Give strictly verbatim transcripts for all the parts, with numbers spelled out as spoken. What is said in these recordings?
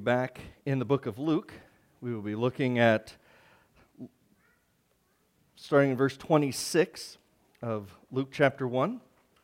Back in the book of Luke, we will be looking at, starting in verse twenty-six of Luke chapter one,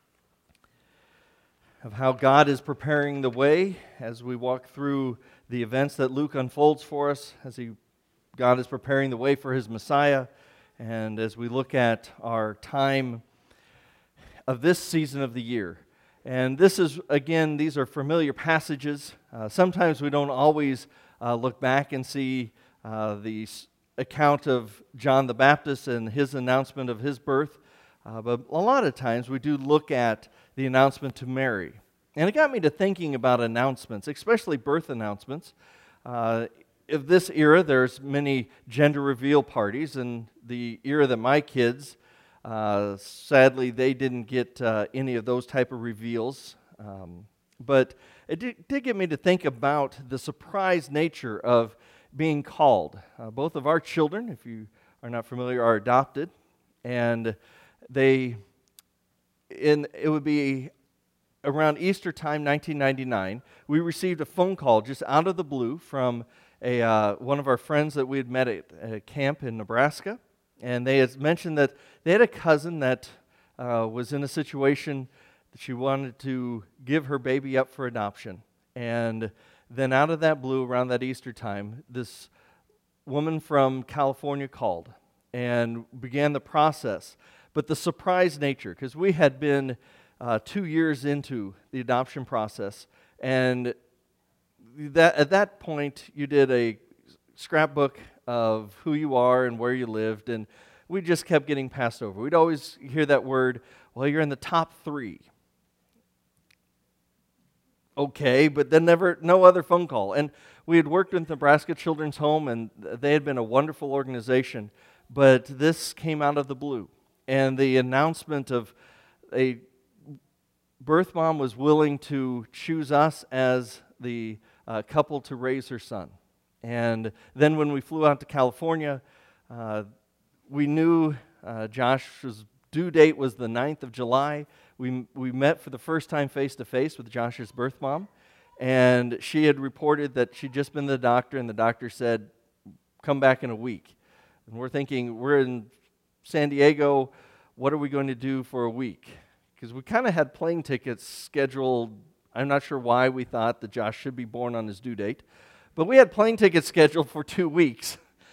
of how God is preparing the way as we walk through the events that Luke unfolds for us, as he, God is preparing the way for his Messiah, and as we look at our time of this season of the year. And this is, again, these are familiar passages. Uh, sometimes we don't always uh, look back and see uh, the account of John the Baptist and his announcement of his birth, uh, but a lot of times we do look at the announcement to Mary. And it got me to thinking about announcements, especially birth announcements. Uh, of this era, there's many gender reveal parties, and the era that my kids Uh, sadly, they didn't get uh, any of those type of reveals, um, but it did, did get me to think about the surprise nature of being called. Uh, both of our children, if you are not familiar, are adopted, and they, in it would be around Easter time, nineteen ninety-nine, we received a phone call just out of the blue from a uh, one of our friends that we had met at a camp in Nebraska. And they had mentioned that they had a cousin that uh, was in a situation that she wanted to give her baby up for adoption. And then out of that blue, around that Easter time, this woman from California called and began the process. But the surprise nature, because we had been uh, two years into the adoption process, and that at that point, you did a scrapbook of who you are and where you lived, and we just kept getting passed over. We'd always hear that word, well, you're in the top three. Okay, but then never, no other phone call. And we had worked with Nebraska Children's Home, and they had been a wonderful organization, but this came out of the blue. And the announcement of a birth mom was willing to choose us as the uh, couple to raise her son. And then when we flew out to California, uh, we knew uh, Josh's due date was the ninth of July. We we met for the first time face-to-face with Josh's birth mom, and she had reported that she'd just been to the doctor, and the doctor said, come back in a week. And we're thinking, we're in San Diego, what are we going to do for a week? Because we kind of had plane tickets scheduled. I'm not sure why we thought that Josh should be born on his due date. But we had plane tickets scheduled for two weeks,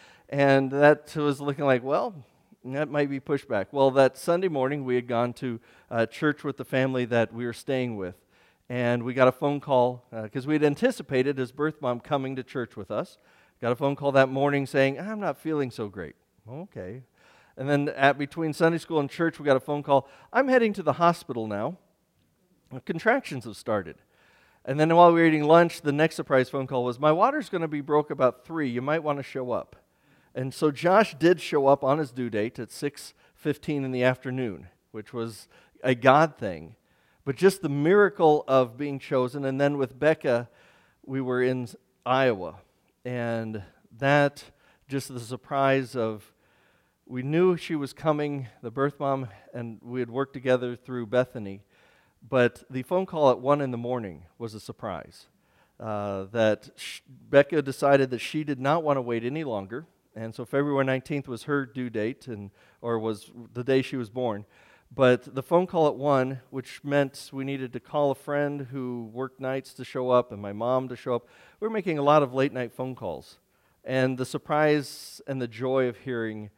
and that was looking like, well, that might be pushback. Well, that Sunday morning, we had gone to uh, church with the family that we were staying with, and we got a phone call, because uh, we had anticipated his birth mom coming to church with us. Got a phone call that morning saying, I'm not feeling so great. Okay. And then at between Sunday school and church, we got a phone call, I'm heading to the hospital now. Contractions have started. And then while we were eating lunch, the next surprise phone call was, my water's going to be broke about three. You might want to show up. And so Josh did show up on his due date at six fifteen in the afternoon, which was a God thing. But just the miracle of being chosen. And then with Becca, we were in Iowa. And that, just the surprise of, we knew she was coming, the birth mom, and we had worked together through Bethany. But the phone call at one in the morning was a surprise. Uh, that sh- Becca decided that she did not want to wait any longer, and so February nineteenth was her due date, and or was the day she was born. But the phone call at one, which meant we needed to call a friend who worked nights to show up, and my mom to show up. We were making a lot of late night phone calls, and the surprise and the joy of hearing,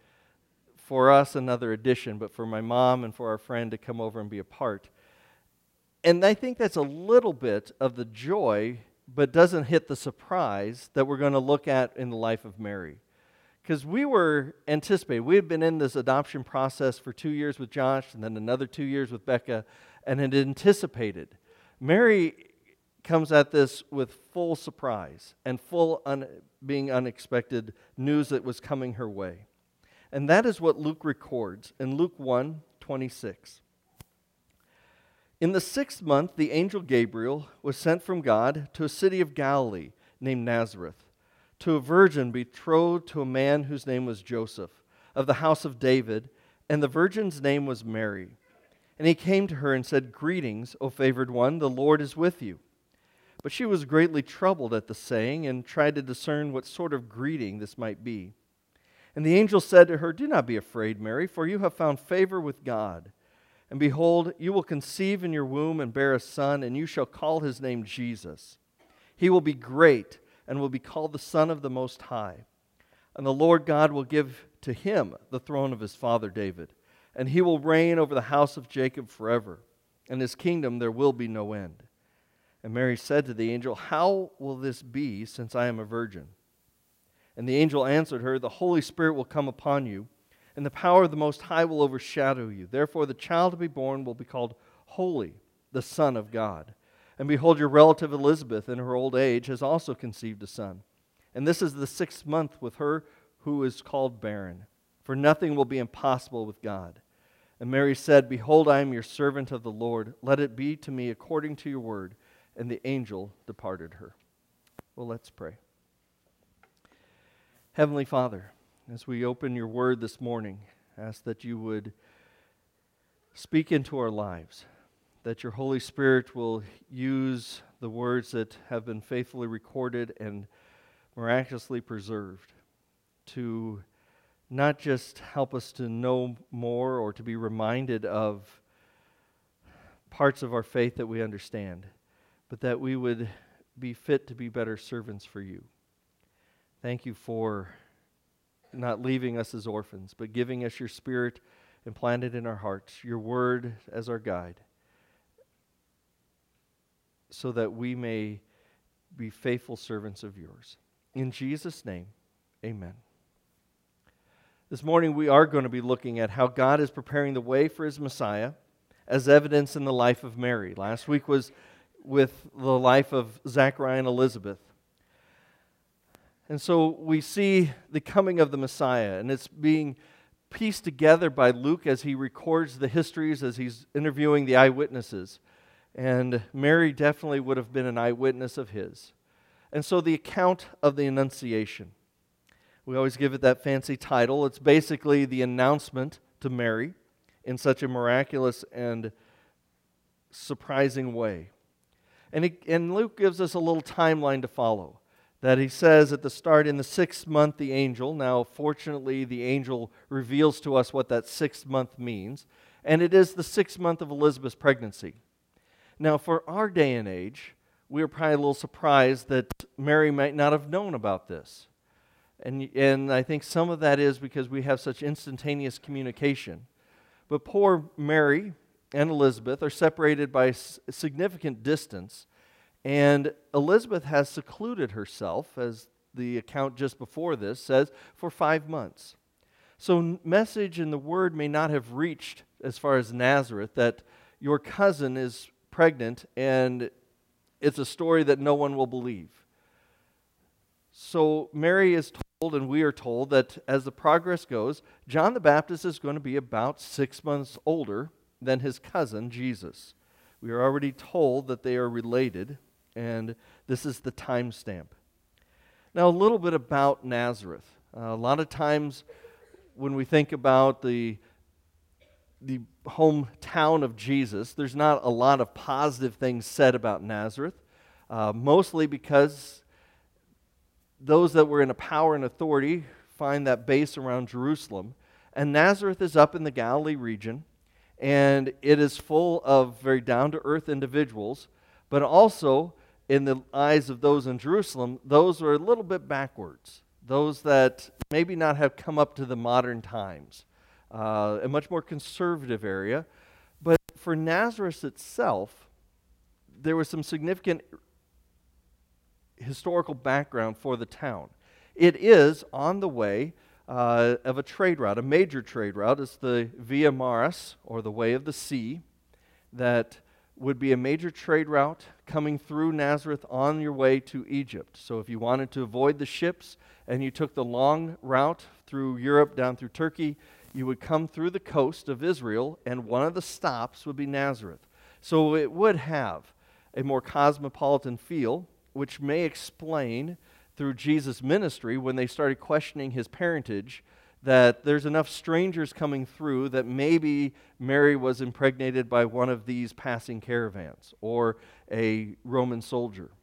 for us another addition, but for my mom and for our friend to come over and be a part. And I think that's a little bit of the joy, but doesn't hit the surprise that we're going to look at in the life of Mary. Because we were anticipating, we had been in this adoption process for two years with Josh, and then another two years with Becca, and had anticipated. Mary comes at this with full surprise and full un- being unexpected news that was coming her way. And that is what Luke records in Luke one twenty-six. In the sixth month, the angel Gabriel was sent from God to a city of Galilee named Nazareth, to a virgin betrothed to a man whose name was Joseph, of the house of David, and the virgin's name was Mary. And he came to her and said, Greetings, O favored one, the Lord is with you. But she was greatly troubled at the saying and tried to discern what sort of greeting this might be. And the angel said to her, "Do not be afraid, Mary, for you have found favor with God. And behold, you will conceive in your womb and bear a son, and you shall call his name Jesus. He will be great and will be called the Son of the Most High. And the Lord God will give to him the throne of his father David, and he will reign over the house of Jacob forever, and his kingdom there will be no end." And Mary said to the angel, "How will this be, since I am a virgin?" And the angel answered her, "The Holy Spirit will come upon you, and the power of the Most High will overshadow you. Therefore the child to be born will be called Holy, the Son of God. And behold, your relative Elizabeth in her old age has also conceived a son. And this is the sixth month with her who is called barren. For nothing will be impossible with God." And Mary said, "Behold, I am your servant of the Lord. Let it be to me according to your word." And the angel departed her. Well, let's pray. Heavenly Father, as we open your word this morning, ask that you would speak into our lives, that your Holy Spirit will use the words that have been faithfully recorded and miraculously preserved to not just help us to know more or to be reminded of parts of our faith that we understand, but that we would be fit to be better servants for you. Thank you for not leaving us as orphans, but giving us your Spirit implanted in our hearts, your word as our guide, so that we may be faithful servants of yours. In Jesus' name, amen. This morning we are going to be looking at how God is preparing the way for his Messiah as evidence in the life of Mary. Last week was with the life of Zachariah and Elizabeth. And so we see the coming of the Messiah, and it's being pieced together by Luke as he records the histories, as he's interviewing the eyewitnesses. And Mary definitely would have been an eyewitness of his. And so the account of the Annunciation. We always give it that fancy title. It's basically the announcement to Mary in such a miraculous and surprising way. And, it, and Luke gives us a little timeline to follow. That he says at the start, in the sixth month, the angel. Now, fortunately, the angel reveals to us what that sixth month means. And it is the sixth month of Elizabeth's pregnancy. Now, for our day and age, we are probably a little surprised that Mary might not have known about this. And, and I think some of that is because we have such instantaneous communication. But poor Mary and Elizabeth are separated by a significant distance, and Elizabeth has secluded herself, as the account just before this says, for five months. So message and the word may not have reached as far as Nazareth that your cousin is pregnant and it's a story that no one will believe. So Mary is told, and we are told, that as the progress goes, John the Baptist is going to be about six months older than his cousin, Jesus. We are already told that they are related, and this is the time stamp. Now, a little bit about Nazareth. Uh, a lot of times when we think about the, the hometown of Jesus, there's not a lot of positive things said about Nazareth, uh, mostly because those that were in a power and authority find that base around Jerusalem. And Nazareth is up in the Galilee region, and it is full of very down-to-earth individuals, but also, in the eyes of those in Jerusalem, those are a little bit backwards, those that maybe not have come up to the modern times, uh, a much more conservative area. But for Nazareth itself, there was some significant historical background for the town. It is on the way uh, of a trade route, a major trade route. It's the Via Maris, or the Way of the Sea, that would be a major trade route coming through Nazareth on your way to Egypt. So if you wanted to avoid the ships and you took the long route through Europe down through Turkey, you would come through the coast of Israel, and one of the stops would be Nazareth. So it would have a more cosmopolitan feel, which may explain through Jesus' ministry when they started questioning his parentage that there's enough strangers coming through that maybe Mary was impregnated by one of these passing caravans or a Roman soldier.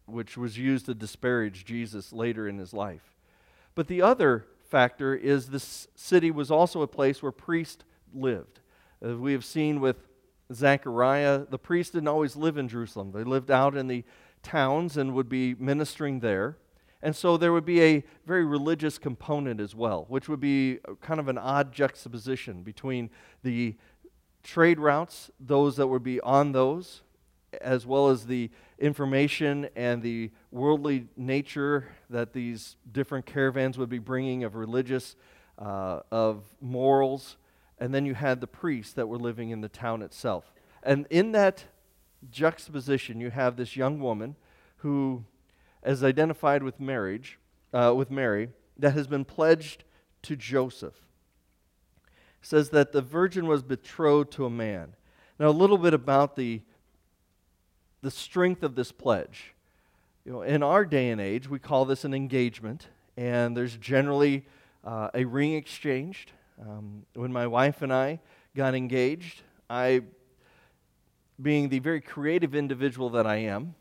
which was used to disparage Jesus later in his life. But the other factor is this city was also a place where priests lived. As we have seen with Zechariah, the priests didn't always live in Jerusalem. They lived out in the towns and would be ministering there. And so there would be a very religious component as well, which would be kind of an odd juxtaposition between the trade routes, those that would be on those, as well as the information and the worldly nature that these different caravans would be bringing of religious, uh, of morals. And then you had the priests that were living in the town itself. And in that juxtaposition, you have this young woman who, as identified with marriage, uh, with Mary, that has been pledged to Joseph. It says that the virgin was betrothed to a man. Now, a little bit about the the strength of this pledge. You know, in our day and age, we call this an engagement, and there's generally uh, a ring exchanged. Um, when my wife and I got engaged, I, being the very creative individual that I am,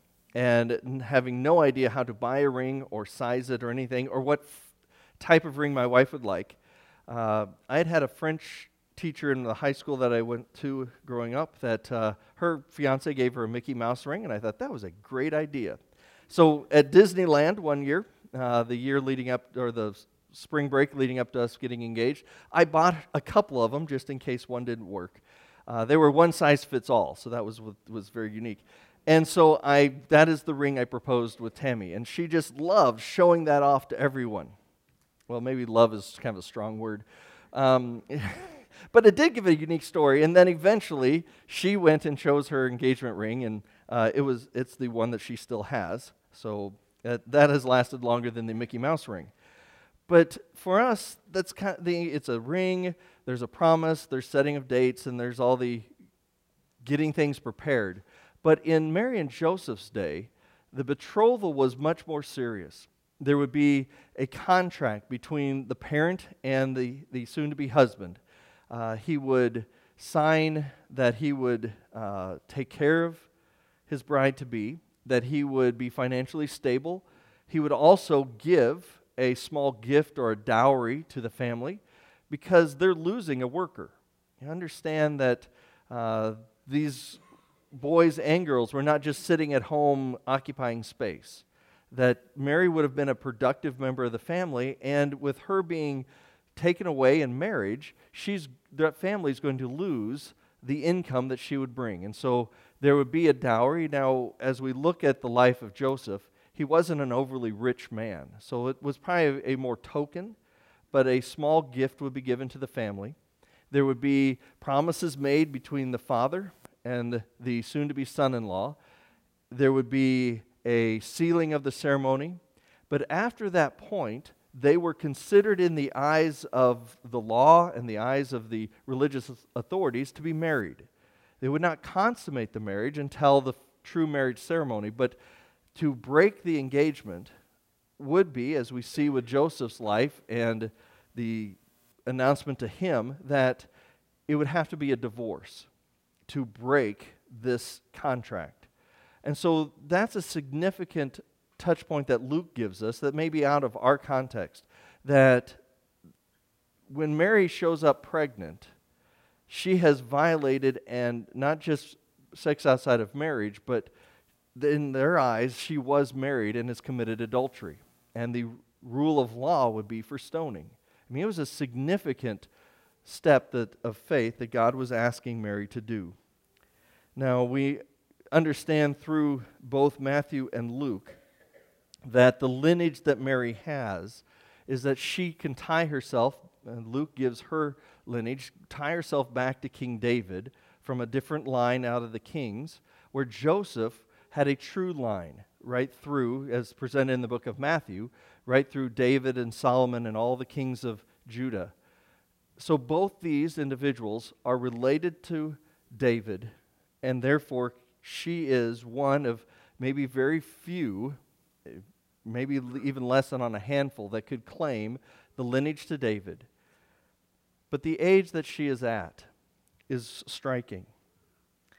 and having no idea how to buy a ring or size it or anything, or what f- type of ring my wife would like, uh, I had had a French teacher in the high school that I went to growing up that uh, her fiance gave her a Mickey Mouse ring, and I thought that was a great idea. So at Disneyland one year, uh, the year leading up, or the spring break leading up to us getting engaged, I bought a couple of them just in case one didn't work. Uh, they were one size fits all, so that was was very unique. And so I that is the ring I proposed with Tammy, and she just loved showing that off to everyone. Well, maybe love is kind of a strong word. Um, But it did give a unique story, and then eventually she went and chose her engagement ring, and uh, it was it's the one that she still has. So uh, that has lasted longer than the Mickey Mouse ring. But for us, that's kind of the it's a ring. There's a promise. There's setting of dates, and there's all the getting things prepared. But in Mary and Joseph's day, the betrothal was much more serious. There would be a contract between the parent and the, the soon-to-be husband. Uh, he would sign that he would uh, take care of his bride-to-be, that he would be financially stable. He would also give a small gift or a dowry to the family because they're losing a worker. You understand that uh, these boys and girls were not just sitting at home occupying space, that Mary would have been a productive member of the family, and with her being taken away in marriage, she's that family is going to lose the income that she would bring. And so there would be a dowry. Now, as we look at the life of Joseph, he wasn't an overly rich man. So it was probably a, a more token, but a small gift would be given to the family. There would be promises made between the father and the soon-to-be son-in-law. There would be a sealing of the ceremony. But after that point, they were considered in the eyes of the law and the eyes of the religious authorities to be married. They would not consummate the marriage until the true marriage ceremony, but to break the engagement would be, as we see with Joseph's life and the announcement to him, that it would have to be a divorce to break this contract. And so that's a significant touch point that Luke gives us that may be out of our context, that when Mary shows up pregnant, she has violated, and not just sex outside of marriage, but in their eyes, she was married and has committed adultery. And the rule of law would be for stoning. I mean, it was a significant step that, of faith that God was asking Mary to do. Now, we understand through both Matthew and Luke that the lineage that Mary has is that she can tie herself, and Luke gives her lineage, tie herself back to King David from a different line out of the kings, where Joseph had a true line right through, as presented in the book of Matthew, right through David and Solomon and all the kings of Judah. So both these individuals are related to David, and therefore she is one of maybe very few, maybe even less than on a handful, that could claim the lineage to David. But the age that she is at is striking.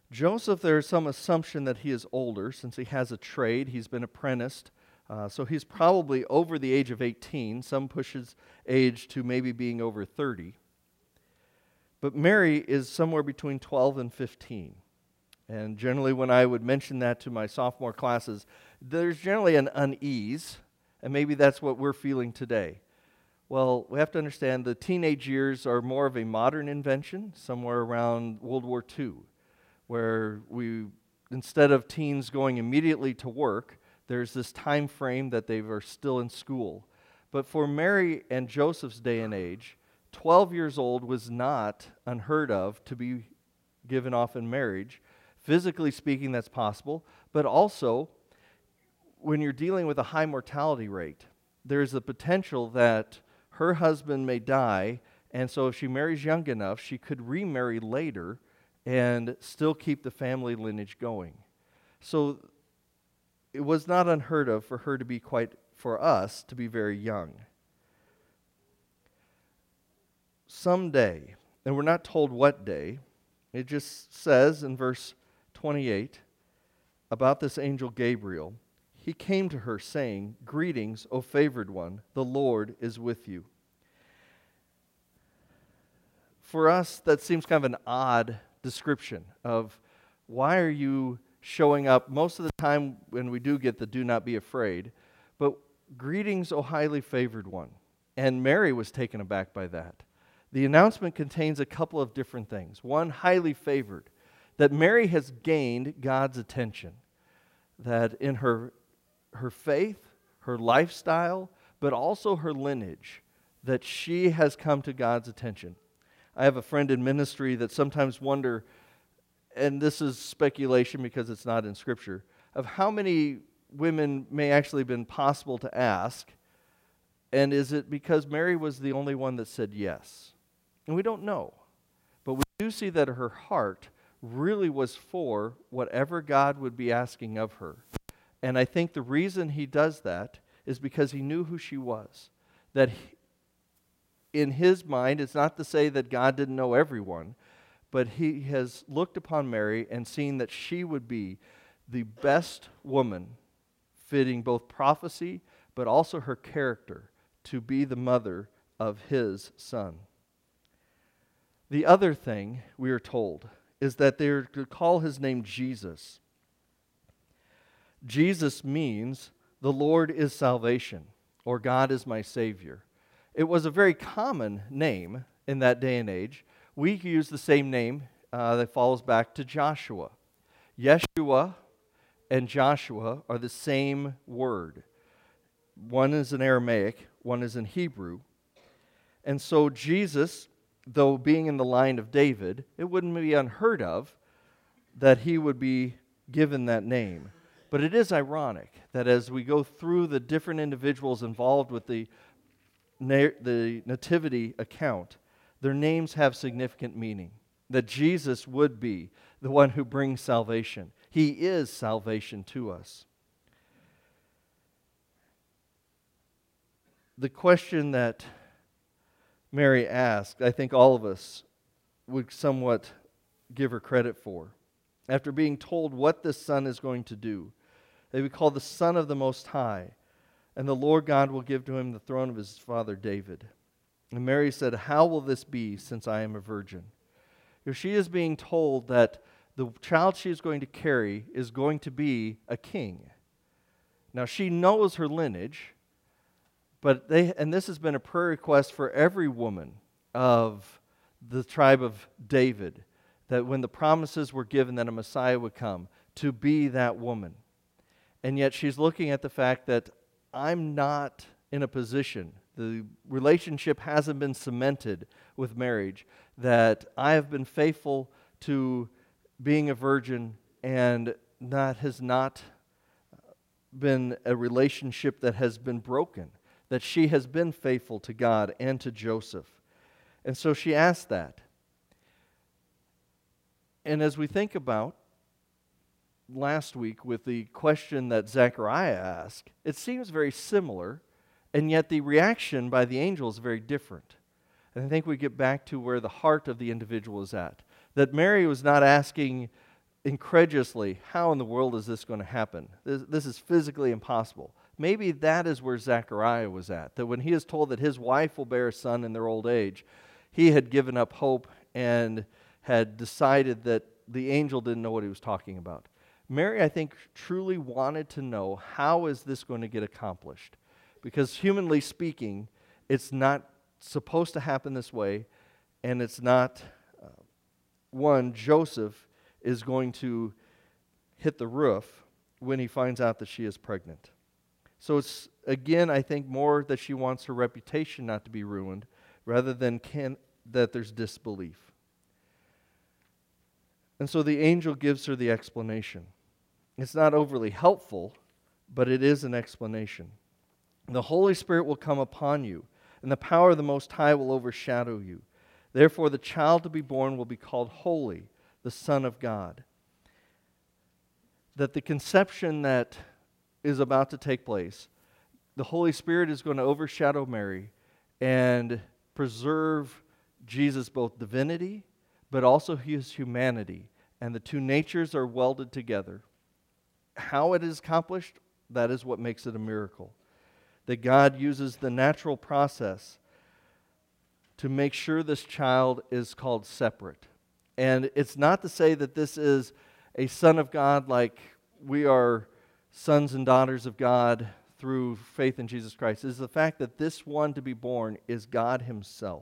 Joseph, there's some assumption that he is older since he has a trade. He's been apprenticed. Uh, so he's probably over the age of eighteen. Some push his age to maybe being over thirty. But Mary is somewhere between twelve and fifteen. And generally when I would mention that to my sophomore classes, there's generally an unease, and maybe that's what we're feeling today. Well, we have to understand the teenage years are more of a modern invention, somewhere around World War Two, where we, instead of teens going immediately to work, there's this time frame that they are still in school. But for Mary and Joseph's day and age, twelve years old was not unheard of to be given off in marriage. Physically speaking, that's possible, but also when you're dealing with a high mortality rate, there's the potential that her husband may die, and so if she marries young enough, she could remarry later and still keep the family lineage going. So it was not unheard of for her to be quite, for us, to be very young. Someday, and we're not told what day, it just says in verse twenty-eight about this angel Gabriel, he came to her saying, "Greetings, O favored one, the Lord is with you." For us, that seems kind of an odd description of why are you showing up most of the time when we do get the do not be afraid, but greetings, O highly favored one. And Mary was taken aback by that. The announcement contains a couple of different things. One, highly favored, that Mary has gained God's attention, that in her, her faith, her lifestyle, but also her lineage, that she has come to God's attention. I have a friend in ministry that sometimes wonder, and this is speculation because it's not in Scripture, of how many women may actually have been possible to ask, and is it because Mary was the only one that said yes? And we don't know. But we do see that her heart really was for whatever God would be asking of her. And I think the reason he does that is because he knew who she was. That he, in his mind, it's not to say that God didn't know everyone, but he has looked upon Mary and seen that she would be the best woman fitting both prophecy but also her character to be the mother of his son. The other thing we are told is that they are to call his name Jesus. Jesus means the Lord is salvation, or God is my Savior. It was a very common name in that day and age. We use the same name uh, that follows back to Joshua. Yeshua and Joshua are the same word. One is in Aramaic, one is in Hebrew. And so Jesus, though being in the line of David, it wouldn't be unheard of that he would be given that name. But it is ironic that as we go through the different individuals involved with the, na- the nativity account, their names have significant meaning. That Jesus would be the one who brings salvation. He is salvation to us. The question that Mary asked, I think all of us would somewhat give her credit for. After being told what this son is going to do, they would call the Son of the Most High, and the Lord God will give to him the throne of his father David. And Mary said, "How will this be, since I am a virgin?" If she is being told that the child she is going to carry is going to be a king. Now she knows her lineage, but they, and this has been a prayer request for every woman of the tribe of David, that when the promises were given that a Messiah would come, to be that woman. And yet she's looking at the fact that I'm not in a position, the relationship hasn't been cemented with marriage, that I have been faithful to being a virgin and that has not been a relationship that has been broken, that she has been faithful to God and to Joseph. And so she asked that. And as we think about last week with the question that Zechariah asked, it seems very similar, and yet the reaction by the angel is very different. And I think we get back to where the heart of the individual is at. That Mary was not asking incredulously, how in the world is this going to happen? This, this is physically impossible. Maybe that is where Zechariah was at, that when he is told that his wife will bear a son in their old age, he had given up hope and had decided that the angel didn't know what he was talking about. Mary, I think, truly wanted to know, how is this going to get accomplished? Because humanly speaking, it's not supposed to happen this way, and it's not, uh, one, Joseph is going to hit the roof when he finds out that she is pregnant. So it's, again, I think more that she wants her reputation not to be ruined rather than can, that there's disbelief. And so the angel gives her the explanation. It's not overly helpful, but it is an explanation. The Holy Spirit will come upon you, and the power of the Most High will overshadow you. Therefore, the child to be born will be called Holy, the Son of God. That the conception that is about to take place, the Holy Spirit is going to overshadow Mary and preserve Jesus' both divinity, but also his humanity. And the two natures are welded together. How it is accomplished, that is what makes it a miracle. That God uses the natural process to make sure this child is called separate. And it's not to say that this is a son of God like we are sons and daughters of God through faith in Jesus Christ. It is the fact that this one to be born is God himself.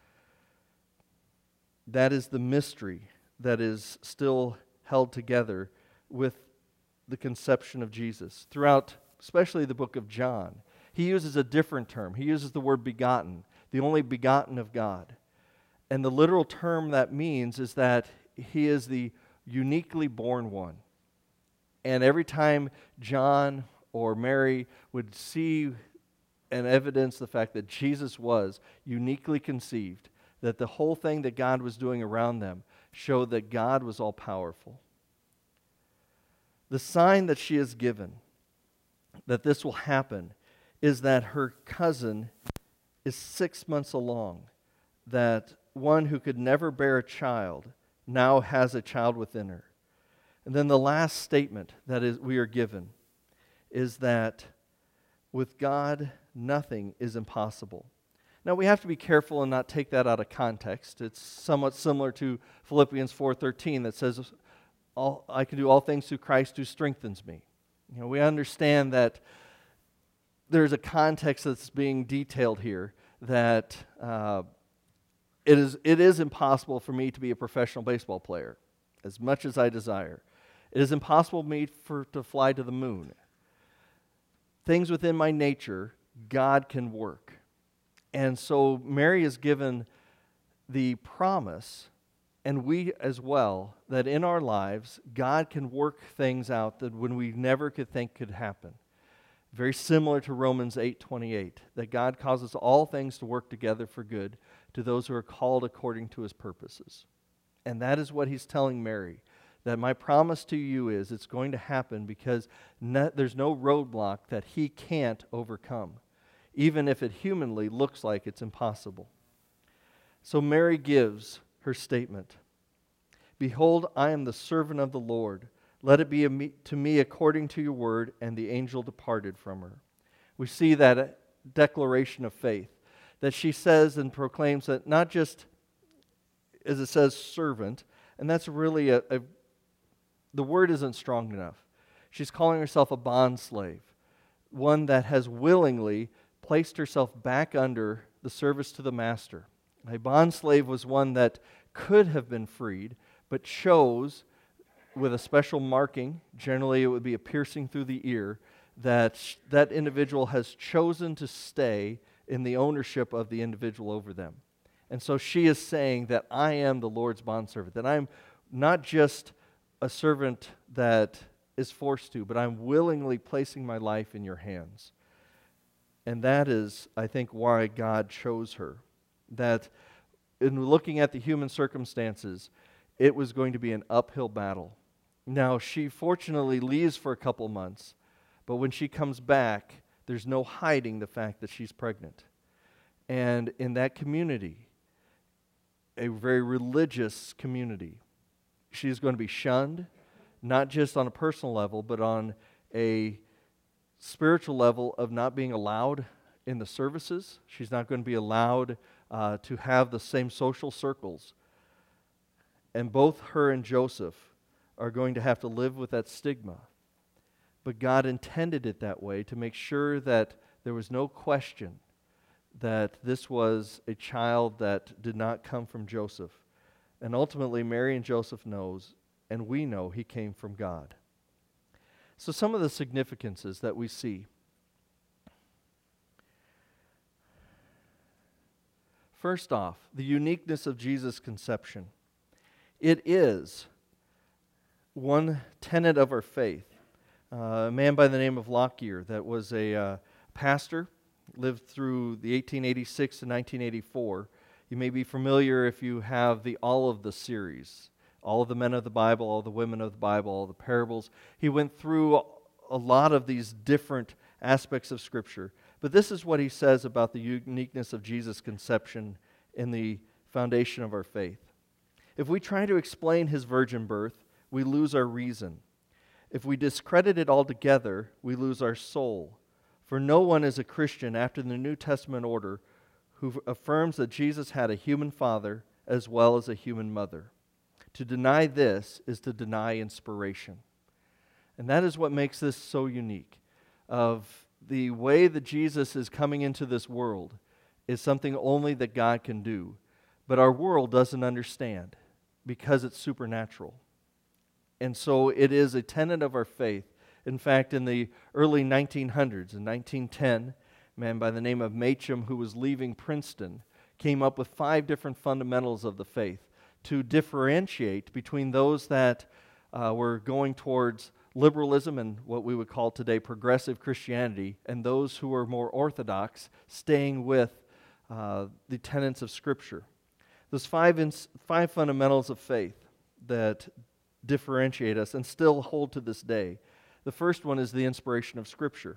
That is the mystery that is still held together with the conception of Jesus. Throughout, especially the book of John, he uses a different term. He uses the word begotten, the only begotten of God. And the literal term that means is that he is the uniquely born one. And every time John or Mary would see and evidence the fact that Jesus was uniquely conceived, that the whole thing that God was doing around them showed that God was all-powerful. The sign that she is given, that this will happen, is that her cousin is six months along, that one who could never bear a child now has a child within her. And then the last statement that is we are given is that with God, nothing is impossible. Now, we have to be careful and not take that out of context. It's somewhat similar to Philippians four thirteen that says, all, I can do all things through Christ who strengthens me. You know, we understand that there's a context that's being detailed here, that uh, it is it is impossible for me to be a professional baseball player, as much as I desire. It is impossible for me for, to fly to the moon. Things within my nature, God can work. And so Mary is given the promise, and we as well, that in our lives, God can work things out that when we never could think could happen. Very similar to Romans eight twenty-eight, that God causes all things to work together for good to those who are called according to his purposes. And that is what he's telling Mary, that my promise to you is it's going to happen because no, there's no roadblock that he can't overcome, even if it humanly looks like it's impossible. So Mary gives her statement. Behold, I am the servant of the Lord. Let it be to me according to your word. And the angel departed from her. We see that declaration of faith, that she says and proclaims that not just, as it says, servant, and that's really a, a the word isn't strong enough. She's calling herself a bond slave, one that has willingly placed herself back under the service to the master. A bond slave was one that could have been freed, but chose, with a special marking, generally it would be a piercing through the ear, that that individual has chosen to stay in the ownership of the individual over them. And so she is saying that I am the Lord's bondservant, that I'm not just a servant that is forced to, but I'm willingly placing my life in your hands. And that is, I think, why God chose her. That in looking at the human circumstances, it was going to be an uphill battle. Now, she fortunately leaves for a couple months, but when she comes back, there's no hiding the fact that she's pregnant. And in that community, a very religious community, she's going to be shunned. not just on a personal level, but on a spiritual level of not being allowed in the services. She's not going to be allowed uh, to have the same social circles. And both her and Joseph are going to have to live with that stigma. But God intended it that way to make sure that there was no question that this was a child that did not come from Joseph. And ultimately, Mary and Joseph knows, and we know he came from God. So some of the significances that we see. First off, the uniqueness of Jesus' conception. It is one tenet of our faith. Uh, a man by the name of Lockyer that was a uh, pastor, lived through the eighteen eighty-six to nineteen eighty-four. You may be familiar if you have the All of the series. All of the men of the Bible, all the women of the Bible, all the parables. He went through a lot of these different aspects of Scripture. But this is what he says about the uniqueness of Jesus' conception in the foundation of our faith. If we try to explain his virgin birth, we lose our reason. If we discredit it altogether, we lose our soul. For no one is a Christian after the New Testament order who affirms that Jesus had a human father as well as a human mother. To deny this is to deny inspiration. And that is what makes this so unique. Of the way that Jesus is coming into this world is something only that God can do. But our world doesn't understand because it's supernatural. And so it is a tenet of our faith. In fact, in the early nineteen hundreds, in nineteen ten, a man by the name of Macham, who was leaving Princeton, came up with five different fundamentals of the faith to differentiate between those that uh, were going towards liberalism and what we would call today progressive Christianity, and those who were more orthodox, staying with uh, the tenets of Scripture. Those five, ins- five fundamentals of faith that differentiate us and still hold to this day. The first one is the inspiration of Scripture.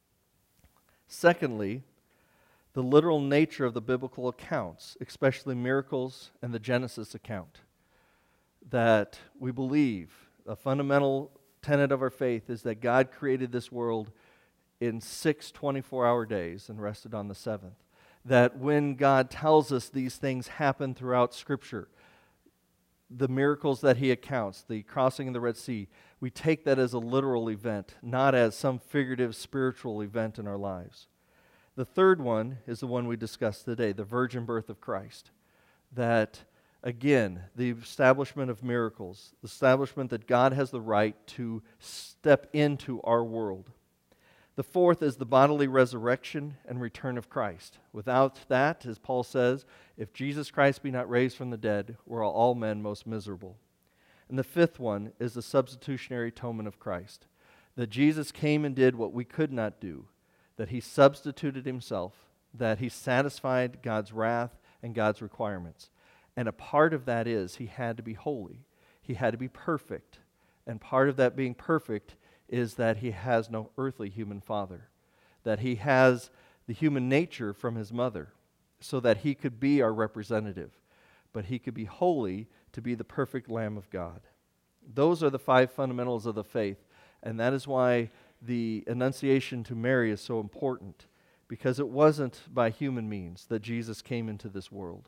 Secondly, the literal nature of the biblical accounts, especially miracles and the Genesis account. That we believe, a fundamental tenet of our faith is that God created this world in six twenty-four-hour days and rested on the seventh. That when God tells us these things happen throughout Scripture, the miracles that he accounts, the crossing of the Red Sea, we take that as a literal event, not as some figurative spiritual event in our lives. The third one is the one we discussed today, the virgin birth of Christ. That, again, the establishment of miracles, the establishment that God has the right to step into our world. The fourth is the bodily resurrection and return of Christ. Without that, as Paul says, if Jesus Christ be not raised from the dead, we're all men most miserable. And the fifth one is the substitutionary atonement of Christ. That Jesus came and did what we could not do. That he substituted himself. That he satisfied God's wrath and God's requirements. And a part of that is he had to be holy. He had to be perfect. And part of that being perfect is that he has no earthly human father. That he has the human nature from his mother so that he could be our representative. But he could be holy to be the perfect Lamb of God. Those are the five fundamentals of the faith. And that is why the Annunciation to Mary is so important. Because it wasn't by human means that Jesus came into this world.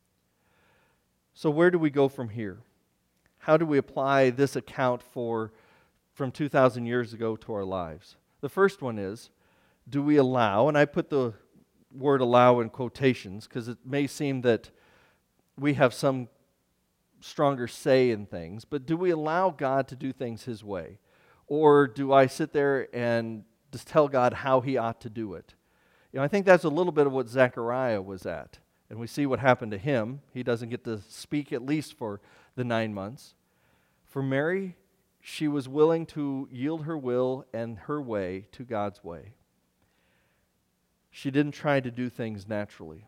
So where do we go from here? How do we apply this account for from two thousand years ago to our lives? The first one is, do we allow, and I put the word allow in quotations because it may seem that we have some stronger say in things, but do we allow God to do things his way? Or do I sit there and just tell God how he ought to do it? You know, I think that's a little bit of what Zechariah was at. And we see what happened to him. He doesn't get to speak at least for the nine months. For Mary, she was willing to yield her will and her way to God's way. She didn't try to do things naturally.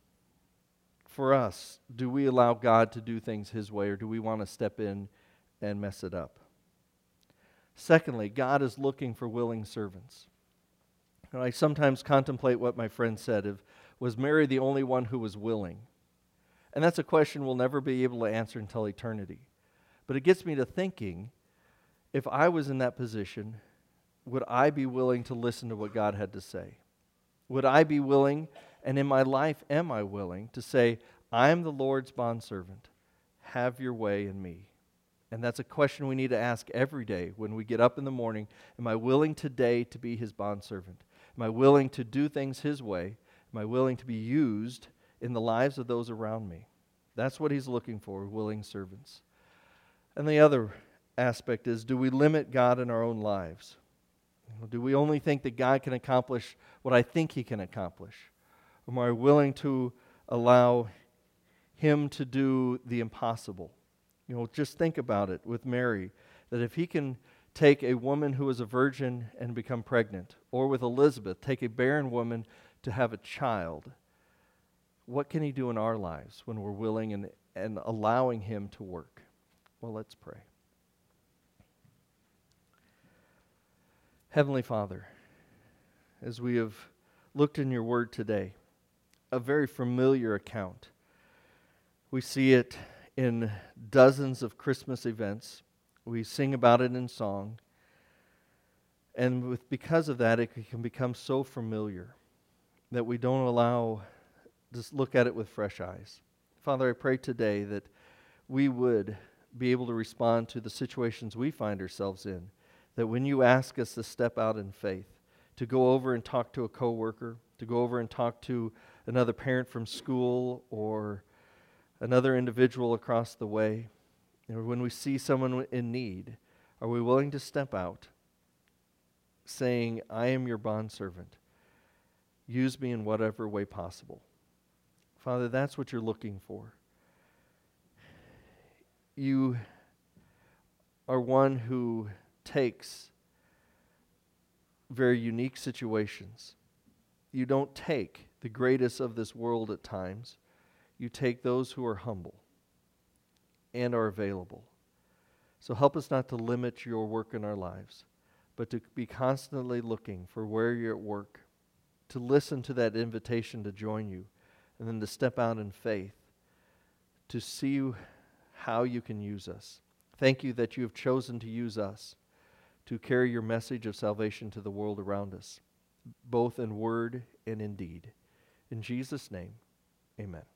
For us, do we allow God to do things his way, or do we want to step in and mess it up? Secondly, God is looking for willing servants. And I sometimes contemplate what my friend said. If, was Mary the only one who was willing? And that's a question we'll never be able to answer until eternity. But it gets me to thinking, if I was in that position, would I be willing to listen to what God had to say? Would I be willing, and in my life am I willing, to say, I am the Lord's bondservant. Have your way in me. And that's a question we need to ask every day when we get up in the morning. Am I willing today to be his bondservant? Am I willing to do things his way? Am I willing to be used in the lives of those around me? That's what he's looking for, willing servants. And the other aspect is, do we limit God in our own lives? Do we only think that God can accomplish what I think he can accomplish? Or am I willing to allow him to do the impossible? You know, just think about it with Mary, that if he can take a woman who is a virgin and become pregnant, or with Elizabeth, take a barren woman to have a child, what can he do in our lives when we're willing and, and allowing him to work? Well, let's pray. Heavenly Father, as we have looked in your word today, a very familiar account. We see it in dozens of Christmas events. We sing about it in song. And with, because of that, it can become so familiar that we don't allow, just look at it with fresh eyes. Father, I pray today that we would be able to respond to the situations we find ourselves in, that when you ask us to step out in faith, to go over and talk to a coworker, to go over and talk to another parent from school or another individual across the way, you know, when we see someone in need, are we willing to step out saying, I am your bondservant. Use me in whatever way possible. Father, that's what you're looking for. You are one who takes very unique situations. You don't take the greatest of this world at times. You take those who are humble and are available. So help us not to limit your work in our lives, but to be constantly looking for where you're at work, to listen to that invitation to join you, and then to step out in faith, to see how you can use us. Thank you that you have chosen to use us to carry your message of salvation to the world around us, both in word and in deed. In Jesus' name, amen.